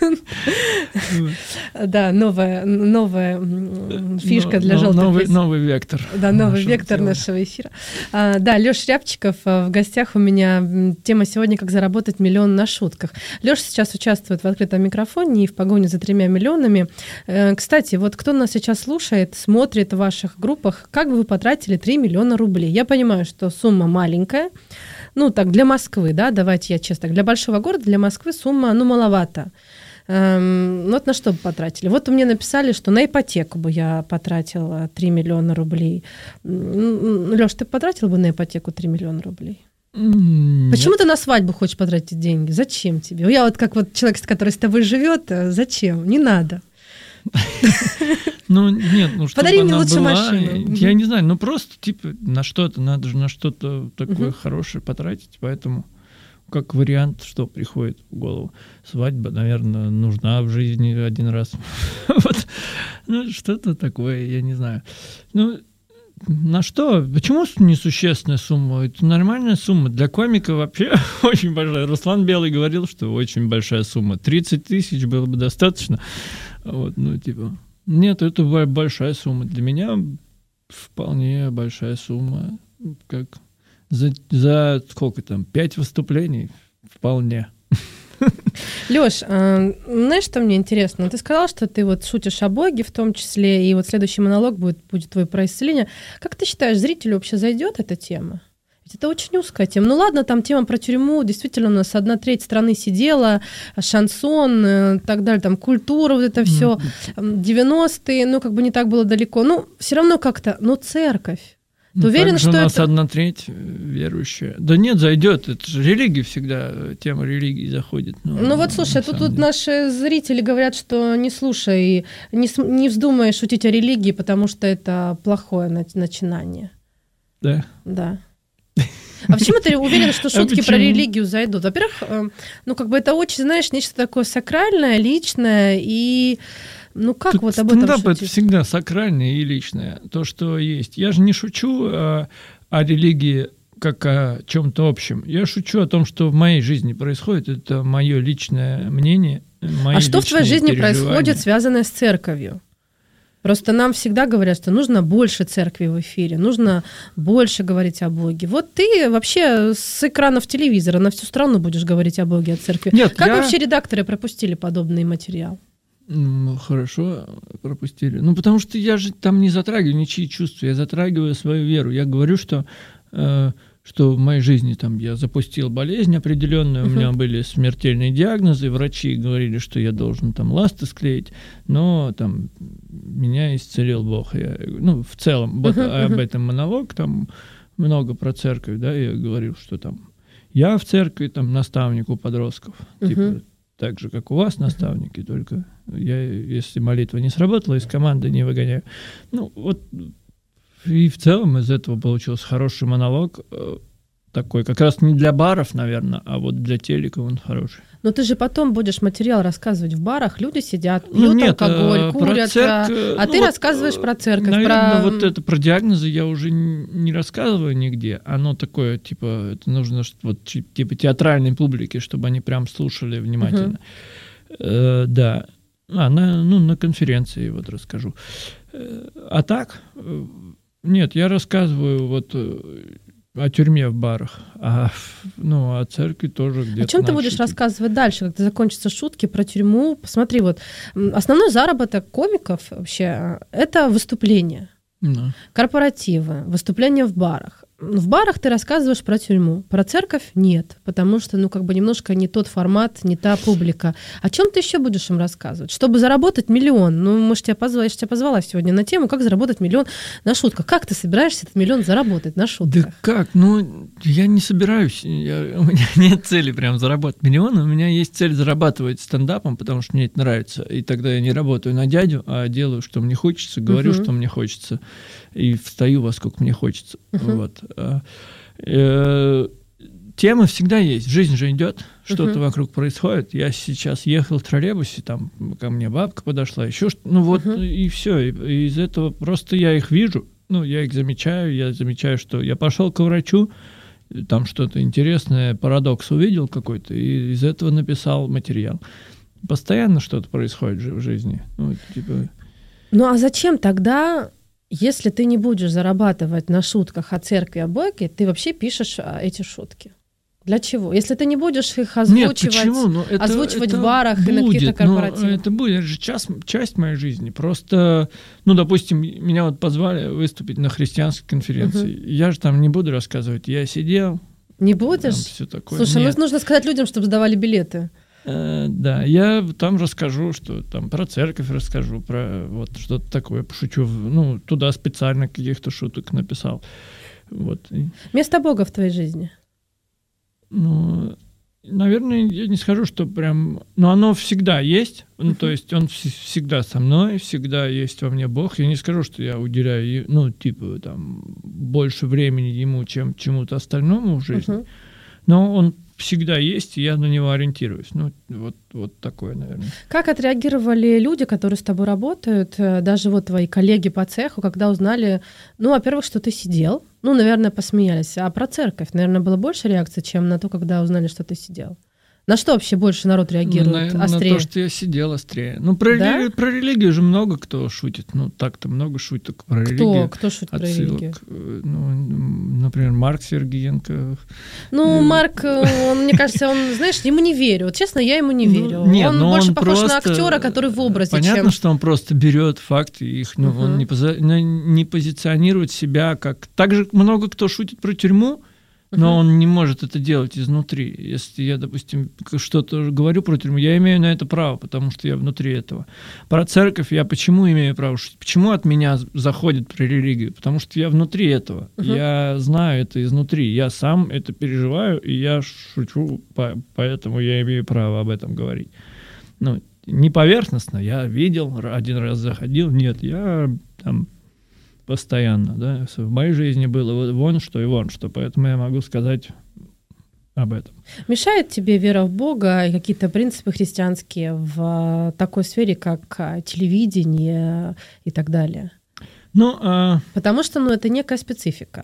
Да, новая, новая фишка для желтых. Новый, новый вектор. Да, новый вектор тела. Нашего эфира. А, да, Лёша Рябчиков в гостях у меня. Тема сегодня «Как заработать миллион на шутках». Лёша сейчас участвует в открытом микрофоне и в погоне за тремя миллионами. Кстати, вот кто нас сейчас слушает, смотрит в ваших группах, как бы вы потратили три миллиона рублей? Я понимаю, что сумма маленькая. Ну, так, для Москвы, да, давайте я честно. Для большого города, для Москвы сумма, ну, маловато. Эм, ну, вот на что бы потратили? Вот мне написали, что на ипотеку бы я потратила три миллиона рублей. Лёш, ты потратил бы на ипотеку три миллиона рублей? Нет. Почему ты на свадьбу хочешь потратить деньги? Зачем тебе? Я вот как вот человек, который с тобой живет, зачем? Не надо. Ну, нет, ну, чтобы подари мне она лучше была, машину. Я не знаю, ну, просто, типа, на что-то, надо же на что-то такое uh-huh. хорошее потратить, поэтому, как вариант, что приходит в голову. Свадьба, наверное, нужна в жизни один раз. Вот. Ну, что-то такое, я не знаю. Ну, на что? Почему несущественная сумма? Это нормальная сумма. Для комика вообще очень большая. Руслан Белый говорил, что очень большая сумма. тридцать тысяч было бы достаточно. Вот, ну, типа... Нет, это большая сумма. Для меня вполне большая сумма. Как за, за сколько там? Пять выступлений? Вполне. Лёш, э, знаешь, что мне интересно? Ты сказал, что ты вот шутишь о Боге в том числе, и вот следующий монолог будет, будет твой про исцеление. Как ты считаешь, зрителю вообще зайдет эта тема? Это очень узкая тема. Ну ладно, там тема про тюрьму, действительно, у нас одна треть страны сидела, шансон и так далее, там культура, вот это все, девяностые, ну как бы не так было далеко. Ну, все равно как-то, ну, церковь. Ты ну, уверен, что у нас это... одна треть верующая. Да нет, зайдет. Это же религия всегда, тема религии заходит. Ну, ну вот, слушай, тут, тут наши зрители говорят, что не слушай, не, не вздумай шутить о религии, потому что это плохое начинание. Да? Да. А почему ты уверен, что шутки а про религию зайдут? Во-первых, ну, как бы это очень, знаешь, нечто такое сакральное, личное, и ну как Тут вот об этом шутить? Это всегда сакральное и личное, то, что есть. Я же не шучу о, о религии как о чем-то общем. Я шучу о том, что в моей жизни происходит. Это мое личное мнение. Мои а что в твоей жизни происходит, связанное с церковью? Просто нам всегда говорят, что нужно больше церкви в эфире, нужно больше говорить о Боге. Вот ты вообще с экранов телевизора на всю страну будешь говорить о Боге, о церкви. Нет, как я... вообще редакторы пропустили подобный материал? Ну, хорошо, пропустили. Ну, потому что я же там не затрагиваю ничьи чувства, я затрагиваю свою веру. Я говорю, что... Э, что в моей жизни там я запустил болезнь определенную, uh-huh. у меня были смертельные диагнозы, врачи говорили, что я должен там ласты склеить, но там меня исцелил Бог. Я, ну, в целом, вот uh-huh, об uh-huh. этом монолог, там много про церковь, да, я говорил, что там я в церкви, там, наставник у подростков, uh-huh. типа так же, как у вас наставники, uh-huh. только я, если молитва не сработала, из команды не выгоняю. Ну, вот... И в целом из этого получился хороший монолог, такой, как раз не для баров, наверное, а вот для телека он хороший. Но ты же потом будешь материал рассказывать в барах, люди сидят, пьют ну, нет, алкоголь, курят, церковь, а ну, ты вот, рассказываешь про церковь. Наверное, про... вот это про диагнозы я уже не рассказываю нигде. Оно такое, типа, это нужно вот, типа театральной публике, чтобы они прям слушали внимательно. Uh-huh. Э, да, а, на, ну, на конференции вот расскажу. Э, а так... Нет, я рассказываю вот о тюрьме в барах, а ну, о церкви тоже где-то. О чем ты будешь шутить. Рассказывать дальше, когда закончатся шутки про тюрьму? Посмотри, вот основной заработок комиков вообще – это выступления, да. корпоративы, выступления в барах. В барах ты рассказываешь про тюрьму, про церковь нет, потому что, ну, как бы немножко не тот формат, не та публика. О чем ты еще будешь им рассказывать? Чтобы заработать миллион, ну, мы ж тебя позвали, я же тебя позвала сегодня на тему, как заработать миллион на шутках. Как ты собираешься этот миллион заработать на шутках? Да как? Ну, я не собираюсь, я, у меня нет цели прям заработать миллион, у меня есть цель зарабатывать стендапом, потому что мне это нравится, и тогда я не работаю на дядю, а делаю, что мне хочется, говорю, uh-huh. что мне хочется, и встаю во сколько мне хочется, uh-huh. вот. Темы всегда есть. Жизнь же идет, что-то uh-huh. вокруг происходит. Я сейчас ехал в троллейбусе, там ко мне бабка подошла, еще что-то. Ну вот uh-huh. и все. И, и из этого просто я их вижу, ну я их замечаю, я замечаю, что я пошел к врачу, там что-то интересное, парадокс увидел какой-то, и из этого написал материал. Постоянно что-то происходит же в жизни. Ну, типа... ну а зачем тогда... Если ты не будешь зарабатывать на шутках о церкви, о Боге, ты вообще пишешь эти шутки. Для чего? Если ты не будешь их озвучивать, Нет, ну, это, озвучивать это в барах будет, и на каких-то корпоративах. Это будет, это же часть, часть моей жизни. Просто, ну, допустим, меня вот позвали выступить на христианской конференции. Угу. Я же там не буду рассказывать. Я сидел. Не будешь? Все такое. Слушай, Нет. ну нужно сказать людям, чтобы сдавали билеты. Uh, да, я там расскажу, что там про церковь расскажу, про вот что-то такое, пошучу, ну, туда специально каких-то шуток написал. Вот. Место Бога в твоей жизни? Ну, наверное, я не скажу, что прям... Но оно всегда есть, ну, то есть он в- всегда со мной, всегда есть во мне Бог. Я не скажу, что я уделяю, ну, типа, там, больше времени ему, чем чему-то остальному в жизни, uh-huh. но он всегда есть, и я на него ориентируюсь. Ну, вот, вот такое, наверное. Как отреагировали люди, которые с тобой работают, даже вот твои коллеги по цеху, когда узнали, ну, во-первых, что ты сидел, ну, наверное, посмеялись, а про церковь, наверное, было больше реакций, чем на то, когда узнали, что ты сидел? На что вообще больше народ реагирует? Ну, наверное, острее? На то, что я сидел острее. Ну, про, да? религию, про религию же много кто шутит. Ну, так-то много шуток про кто? религию. Кто шутит отсылок. про религию? Ну, например, Марк Сергиенко. Ну, Марк, он, мне кажется, он, знаешь, ему не верю. Вот честно, я ему не верю. Ну, нет, он больше он похож просто... на актера, который в образе. Понятно, чем... что он просто берет факты, их, ну, uh-huh. он не, поза... не позиционирует себя как... Также много кто шутит про тюрьму, но он не может это делать изнутри. Если я, допустим, что-то говорю про тюрьму, я имею на это право, потому что я внутри этого. Про церковь я почему имею право? Почему от меня заходит про религию? Потому что я внутри этого. Uh-huh. Я знаю это изнутри. Я сам это переживаю, и я шучу, поэтому я имею право об этом говорить. Ну, не поверхностно. Я видел, один раз заходил. Нет, я там... постоянно, да, в моей жизни было вон что и вон что, поэтому я могу сказать об этом. Мешает тебе вера в Бога и какие-то принципы христианские в такой сфере, как телевидение и так далее? Ну, а... потому что, ну, это некая специфика.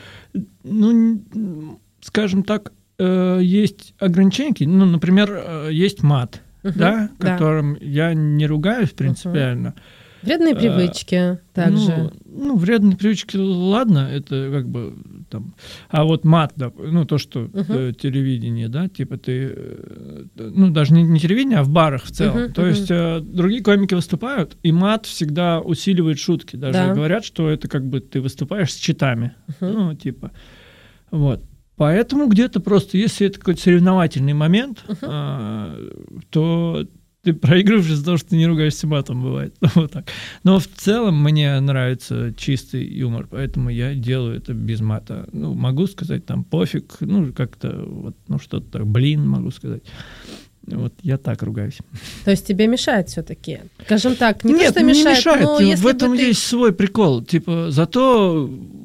Ну, скажем так, есть ограничения, ну, например, есть мат, uh-huh, да, которым да. я не ругаюсь принципиально. Uh-huh. Вредные привычки а, также. Ну, ну, вредные привычки, ладно, это как бы там. А вот мат, да, ну, то, что uh-huh. э, телевидение, да, типа ты, э, ну, даже не, не телевидение, а в барах в целом. Uh-huh, то uh-huh. есть э, другие комики выступают, и мат всегда усиливает шутки. Даже да. говорят, что это как бы ты выступаешь с читами. Uh-huh. Ну, типа, вот. Поэтому где-то просто, если это какой-то соревновательный момент, uh-huh. э, то... ты проигрываешь из-за того, что ты не ругаешься матом, бывает. Вот так. Но в целом мне нравится чистый юмор, поэтому я делаю это без мата. Ну, могу сказать, там, пофиг, ну, как-то, вот, ну, что-то так, блин, могу сказать. Вот я так ругаюсь. То есть тебе мешает все-таки? Скажем так, не Нет, то, что не мешает, мешает. но В если этом бы ты... есть свой прикол. Типа, зато...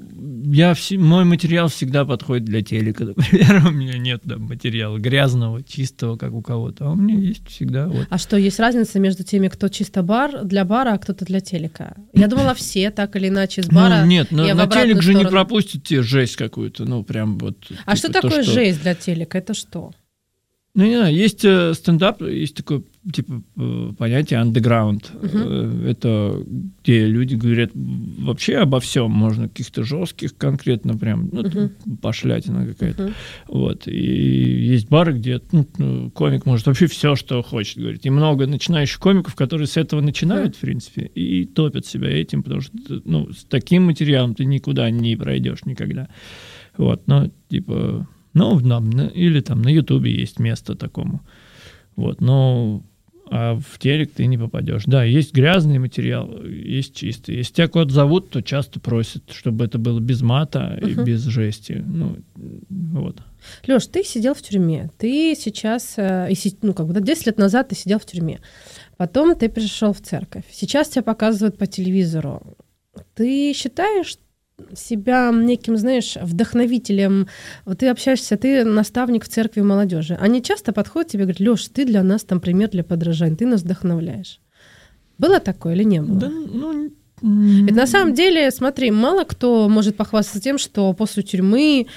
Я вс... Мой материал всегда подходит для телека, например. У меня нет да, материала грязного, чистого, как у кого-то. А у меня есть всегда. Вот. А что, есть разница между теми, кто чисто бар для бара, а кто-то для телека? Я думала, все так или иначе из бара. Ну, нет, на, на телек же сторону. Не пропустят тебе жесть какую-то. Ну, прям вот. А типа, что такое то, что... жесть для телека? Это что? Ну, не знаю, есть э, стендап, есть такое типа э, понятие underground. Uh-huh. Э, это где люди говорят вообще обо всем, можно каких-то жестких конкретно прям, ну, uh-huh. пошлятина какая-то. Uh-huh. Вот. И есть бары, где ну, комик может вообще все, что хочет говорить. И много начинающих комиков, которые с этого начинают, uh-huh. в принципе, и топят себя этим, потому что ну, с таким материалом ты никуда не пройдешь никогда. Вот, но типа... Ну, нам, или там на Ютубе есть место такому. Вот, но а в телек ты не попадешь. Да, есть грязный материал, есть чистый. Если тебя куда-то зовут, то часто просят, чтобы это было без мата и uh-huh. без жести. Ну, вот. Лёш, ты сидел в тюрьме. Ты сейчас, ну, как бы десять лет назад ты сидел в тюрьме. Потом ты пришел в церковь. Сейчас тебя показывают по телевизору. Ты считаешь, себя неким, знаешь, вдохновителем, вот ты общаешься, ты наставник в церкви молодежи. Они часто подходят к тебе и говорят: Лёш, ты для нас там пример для подражания, ты нас вдохновляешь. Было такое или не было? Да, ну... Ведь на самом деле, смотри, мало кто может похвастаться тем, что после тюрьмы,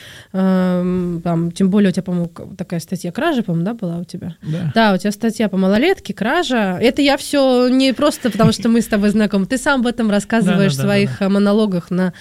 э, там, тем более у тебя, по-моему, такая статья кражи, по-моему, да, была у тебя? Да. Да, у тебя статья по малолетке, кража. Это я все не просто потому, что мы с тобой знакомы. Ты сам об этом рассказываешь в своих монологах, на,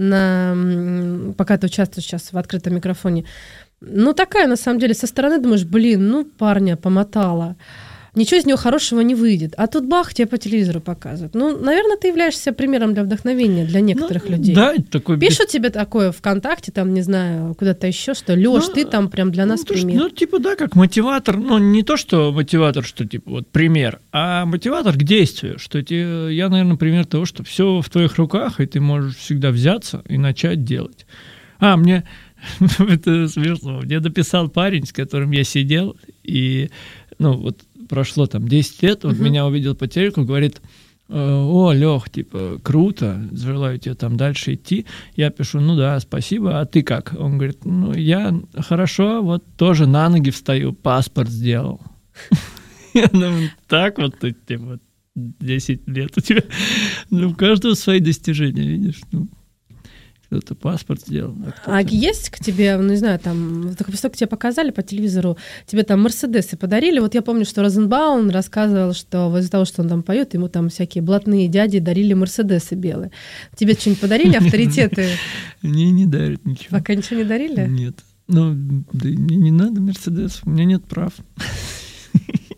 на, пока ты участвуешь сейчас в открытом микрофоне. Ну, такая, на самом деле, со стороны думаешь: блин, ну, парня помотала. Ничего из него хорошего не выйдет. А тут бах, тебе по телевизору показывают. Ну, наверное, ты являешься примером для вдохновения для некоторых ну, людей. Да, такой... Пишут тебе такое ВКонтакте, там, не знаю, куда-то еще, что Лёш, ну, ты там прям для нас ну, пример. Ну, типа, да, как мотиватор. Ну, не то, что мотиватор, что, типа, вот пример, а мотиватор к действию. Что тебе, я, наверное, пример того, что все в твоих руках, и ты можешь всегда взяться и начать делать. А, мне... Это смешно. Мне написал парень, с которым я сидел, и, ну, вот прошло там десять лет, он uh-huh. меня увидел по телеку, говорит: о, Лёх, типа, круто, желаю тебе там дальше идти. Я пишу: ну да, спасибо, а ты как? Он говорит: ну, я хорошо, вот тоже на ноги встаю, паспорт сделал. Я думаю, так вот ты, типа, десять лет у тебя, ну, у каждого свои достижения, видишь, ну. Кто-то паспорт сделал. А, а есть к тебе, ну, не знаю, там, только после того, как тебе показали по телевизору, тебе там Мерседесы подарили. Вот я помню, что Розенбаум рассказывал, что из-за того, что он там поет, ему там всякие блатные дяди дарили Мерседесы белые. Тебе что-нибудь подарили, авторитеты? Мне не дарят ничего. Пока ничего не дарили? Нет. Ну, да мне не надо Мерседес, у меня нет прав.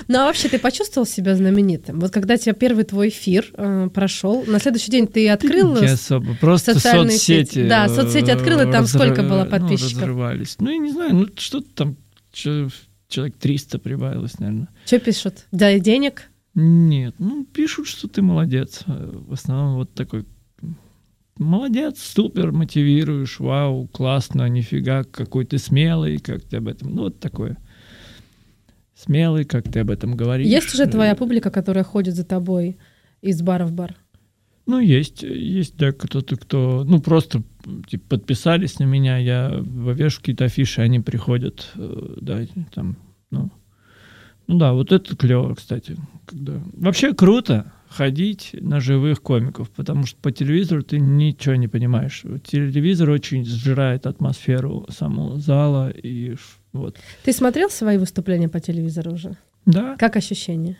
Ну, а вообще ты почувствовал себя знаменитым? Вот когда тебя первый твой эфир э, прошел, на следующий день ты открыл не особо. Просто социальные соцсети. сети? Да, соцсети открыл, и там разрыв... сколько было подписчиков? Ну, разрывались. Ну, я не знаю, ну, что-то там, человек триста прибавилось, наверное. Что пишут? Дай денег? Нет, ну, пишут, что ты молодец. В основном вот такой... Молодец, супер, мотивируешь, вау, классно, нифига, какой ты смелый, как ты об этом, ну вот такое. Смелый, как ты об этом говоришь. Есть уже твоя публика, которая ходит за тобой из бара в бар? Ну, есть, есть, да, кто-то, кто, ну, просто типа, подписались на меня, я вывешу какие-то афиши, они приходят, да, там, ну, ну да, вот это клево, кстати. Когда... Вообще круто ходить на живых комиков, потому что по телевизору ты ничего не понимаешь. Телевизор очень сжирает атмосферу самого зала. И вот. Ты смотрел свои выступления по телевизору уже? Да. Как ощущения?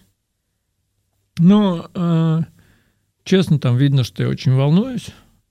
Ну, э, честно, там видно, что я очень волнуюсь.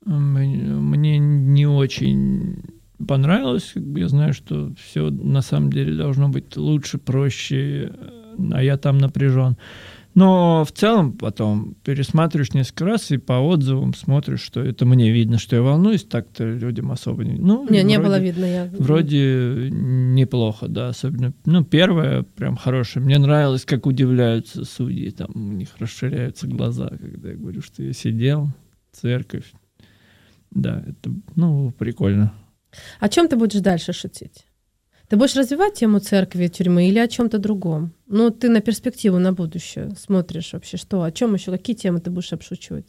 Мне не очень понравилось. Я знаю, что все на самом деле должно быть лучше, проще, а я там напряжен. Но в целом потом пересматриваешь несколько раз и по отзывам смотришь, что это мне видно, что я волнуюсь, так-то людям особо не... Ну, не, не вроде, было видно. Я... Вроде неплохо, да, особенно... Ну, первое прям хорошее. Мне нравилось, как удивляются судьи, там у них расширяются глаза, когда я говорю, что я сидел, церковь. Да, это, ну, прикольно. О чем ты будешь дальше шутить? Ты будешь развивать тему церкви, тюрьмы или о чем-то другом? Ну, ты на перспективу, на будущее смотришь вообще, что, о чем еще, какие темы ты будешь обшучивать?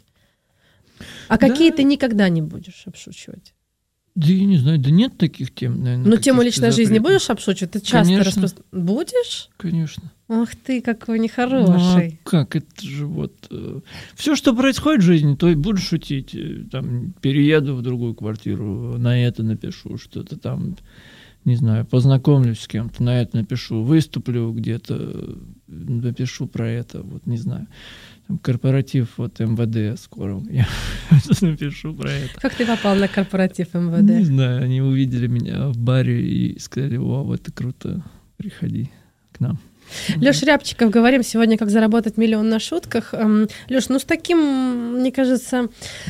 А да. Какие ты никогда не будешь обшучивать? Да я не знаю, да нет таких тем, наверное. Ну, тему личной запретных. Жизни будешь обшучивать? Ты часто Конечно. Распро... Будешь? Конечно. Ах ты, какой нехороший. Ну, а как? Это же вот... Э, все, что происходит в жизни, то и буду шутить. Там, перееду в другую квартиру, на это напишу что-то там... Не знаю, познакомлюсь с кем-то, на это напишу, выступлю где-то, напишу про это, вот не знаю. Там корпоратив вот эм вэ дэ скоро, я напишу про это. Как ты попал на корпоратив эм вэ дэ? Не знаю, они увидели меня в баре и сказали: вау, это круто, приходи к нам. Лёша Рябчиков, говорим сегодня, как заработать миллион на шутках. Лёш, ну с таким, мне кажется,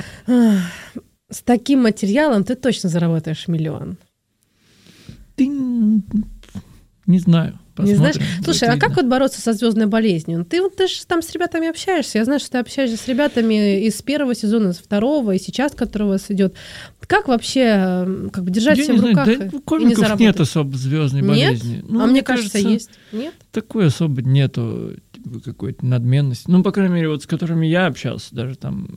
с таким материалом ты точно заработаешь миллион. Ты не знаю. Посмотрим. Не знаешь? Слушай, а как вот бороться со звездной болезнью? Ты, ты же там с ребятами общаешься. Я знаю, что ты общаешься с ребятами из первого сезона, из второго, и сейчас, который у вас идет. Как вообще как бы держать себя в руках? Да, у комиков нет особо звездной болезни. Ну, а мне кажется, кажется, есть. Нет? Такой особо нету типа, какой-то надменности. Ну, по крайней мере, вот с которыми я общался, даже там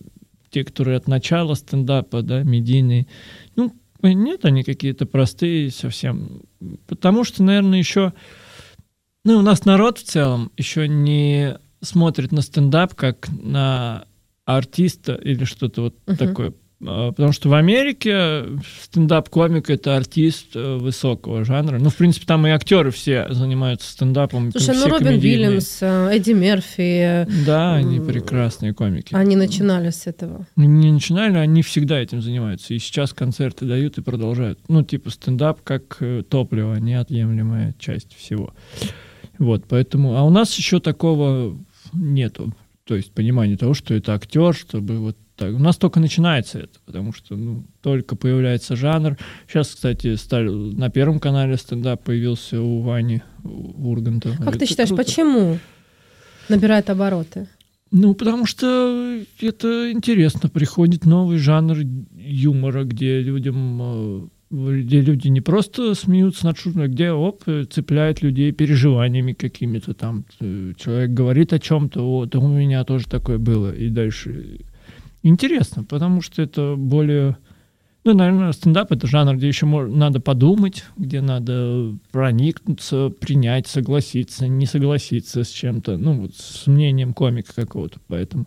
те, которые от начала стендапа, да, медийные, ну, нет, они какие-то простые совсем. Потому что, наверное, еще... Ну, у нас народ в целом еще не смотрит на стендап как на артиста или что-то вот uh-huh. такое. Потому что в Америке стендап-комик — это артист высокого жанра. Ну, в принципе, там и актеры все занимаются стендапом. Слушай, ну Робин комедийные. Уильямс, Эдди Мерфи. Да, они прекрасные комики. Они начинали с этого. Не начинали, они всегда этим занимаются. И сейчас концерты дают и продолжают. Ну, типа стендап как топливо, неотъемлемая часть всего. Вот, поэтому... А у нас еще такого нету. То есть понимание того, что это актер, чтобы вот так. У нас только начинается это, потому что ну, только появляется жанр. Сейчас, кстати, стали, на Первом канале стендап появился у Вани Урганта. Как это ты считаешь, круто. Почему набирает обороты? Ну, потому что это интересно. Приходит новый жанр юмора, где людям... где люди не просто смеются над шутками, а где, оп, цепляет людей переживаниями какими-то там. Человек говорит о чем-то, вот, у меня тоже такое было, и дальше... Интересно, потому что это более... Ну, наверное, стендап — это жанр, где еще мож... надо подумать, где надо проникнуться, принять, согласиться, не согласиться с чем-то, ну, вот с мнением комика какого-то, поэтому...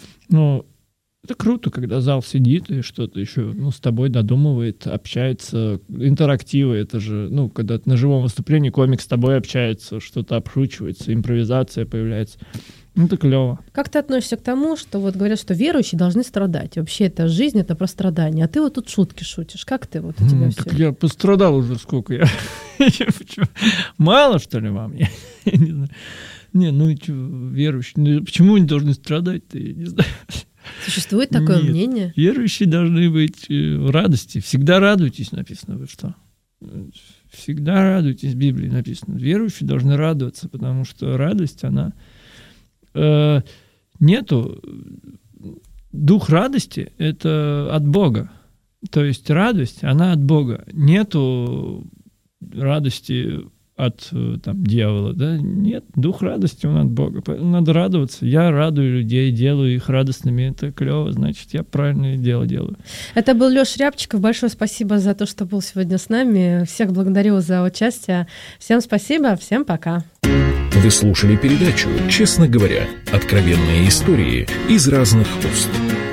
Ну, это круто, когда зал сидит и что-то еще ну, с тобой додумывает, общается, интерактивы, это же, ну, когда на живом выступлении комик с тобой общается, что-то обшучивается, импровизация появляется. Ну, это клево. Как ты относишься к тому, что вот говорят, что верующие должны страдать? Вообще, это жизнь, это про страдания. А ты вот тут шутки шутишь. Как ты вот у тебя mm, все? Так я пострадал уже сколько. Я... Мало, что ли, вам? Я не знаю. Не, ну и что, верующие, ну, почему они должны страдать-то, я не знаю. Существует такое Нет. мнение? Верующие должны быть в радости. Всегда радуйтесь, написано. Вы что? Всегда радуйтесь, в Библии написано. Верующие должны радоваться, потому что радость, она... Э, нету... Дух радости – это от Бога. То есть радость, она от Бога. Нету радости от там, дьявола, да? Нет, дух радости, он от Бога. Поэтому надо радоваться. Я радую людей, делаю их радостными. Это клево, значит, я правильное дело делаю. Это был Лёша Рябчиков. Большое спасибо за то, что был сегодня с нами. Всех благодарю за участие. Всем спасибо, всем пока. Вы слушали передачу «Честно говоря». Откровенные истории из разных уст.